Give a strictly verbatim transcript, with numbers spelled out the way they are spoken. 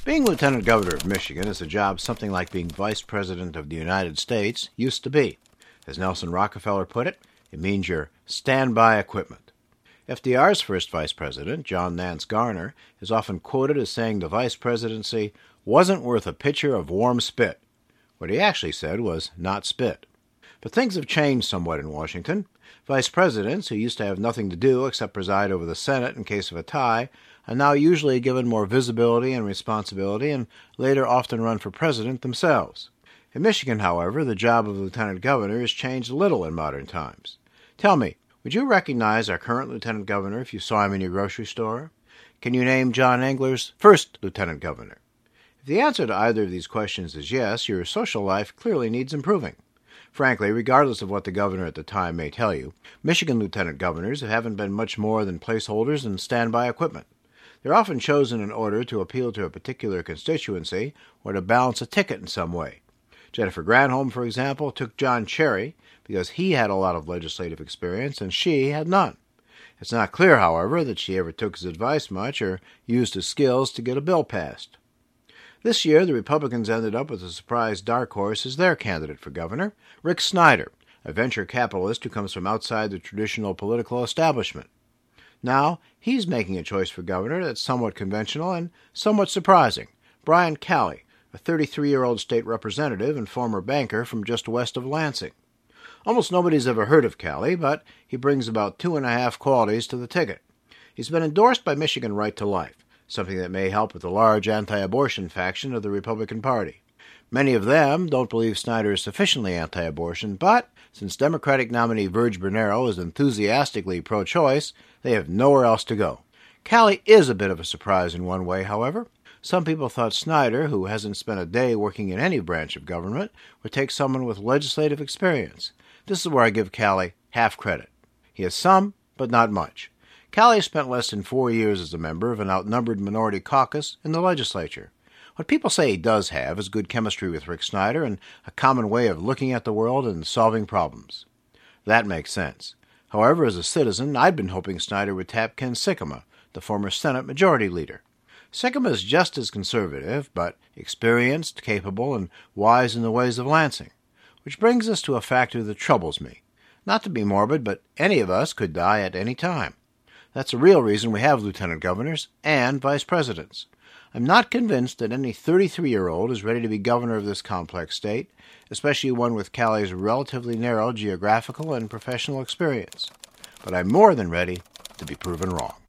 Being Lieutenant Governor of Michigan is a job something like being Vice President of the United States used to be. As Nelson Rockefeller put it, it means you're standby equipment. F D R's first Vice President, John Nance Garner, is often quoted as saying the Vice Presidency wasn't worth a pitcher of warm spit. What he actually said was not spit. But things have changed somewhat in Washington. Vice Presidents, who used to have nothing to do except preside over the Senate in case of a tie, are now usually given more visibility and responsibility and later often run for president themselves. In Michigan, however, the job of lieutenant governor has changed little in modern times. Tell me, would you recognize our current lieutenant governor if you saw him in your grocery store? Can you name John Engler's first lieutenant governor? If the answer to either of these questions is yes, your social life clearly needs improving. Frankly, regardless of what the governor at the time may tell you, Michigan lieutenant governors haven't been much more than placeholders and standby equipment. They're often chosen in order to appeal to a particular constituency or to balance a ticket in some way. Jennifer Granholm, for example, took John Cherry because he had a lot of legislative experience and she had none. It's not clear, however, that she ever took his advice much or used his skills to get a bill passed. This year, the Republicans ended up with a surprise dark horse as their candidate for governor, Rick Snyder, a venture capitalist who comes from outside the traditional political establishment. Now, he's making a choice for governor that's somewhat conventional and somewhat surprising. Brian Calley, a thirty-three-year-old state representative and former banker from just west of Lansing. Almost nobody's ever heard of Calley, but he brings about two and a half qualities to the ticket. He's been endorsed by Michigan Right to Life, something that may help with the large anti-abortion faction of the Republican Party. Many of them don't believe Snyder is sufficiently anti-abortion, but since Democratic nominee Virg Bernero is enthusiastically pro-choice, they have nowhere else to go. Calley is a bit of a surprise in one way, however. Some people thought Snyder, who hasn't spent a day working in any branch of government, would take someone with legislative experience. This is where I give Calley half credit. He has some, but not much. Calley spent less than four years as a member of an outnumbered minority caucus in the legislature. What people say he does have is good chemistry with Rick Snyder and a common way of looking at the world and solving problems. That makes sense. However, as a citizen, I'd been hoping Snyder would tap Ken Sikkema, the former Senate Majority Leader. Sikkema is just as conservative, but experienced, capable, and wise in the ways of Lansing. Which brings us to a factor that troubles me. Not to be morbid, but any of us could die at any time. That's the real reason we have lieutenant governors and vice presidents. I'm not convinced that any thirty-three-year-old is ready to be governor of this complex state, especially one with Calley's relatively narrow geographical and professional experience. But I'm more than ready to be proven wrong.